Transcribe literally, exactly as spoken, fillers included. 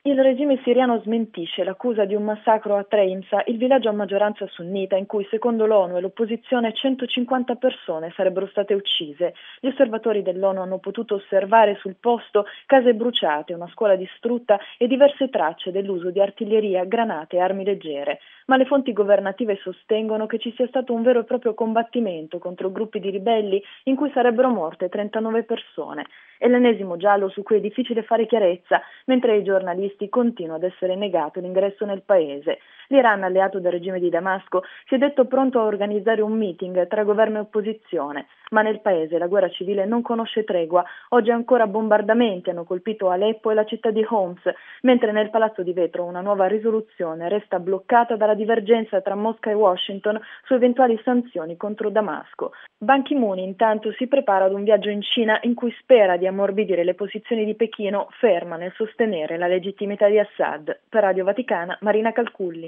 Il regime siriano smentisce l'accusa di un massacro a Treinsa, il villaggio a maggioranza sunnita in cui secondo l'ONU e l'opposizione centocinquanta persone sarebbero state uccise. Gli osservatori dell'ONU hanno potuto osservare sul posto case bruciate, una scuola distrutta e diverse tracce dell'uso di artiglieria, granate e armi leggere. Ma le fonti governative sostengono che ci sia stato un vero e proprio combattimento contro gruppi di ribelli in cui sarebbero morte trentanove persone. È l'ennesimo giallo su cui è difficile fare chiarezza, mentre ai giornalisti continua ad essere negato l'ingresso nel paese. L'Iran, alleato del regime di Damasco, si è detto pronto a organizzare un meeting tra governo e opposizione, ma nel paese la guerra civile non conosce tregua. Oggi ancora bombardamenti hanno colpito Aleppo e la città di Homs, mentre nel Palazzo di Vetro una nuova risoluzione resta bloccata dalla divergenza tra Mosca e Washington su eventuali sanzioni contro Damasco. Ban Ki-moon intanto si prepara ad un viaggio in Cina in cui spera di ammorbidire le posizioni di Pechino, ferma nel sostenere la legittimità di Assad. Per Radio Vaticana, Marina Calculli.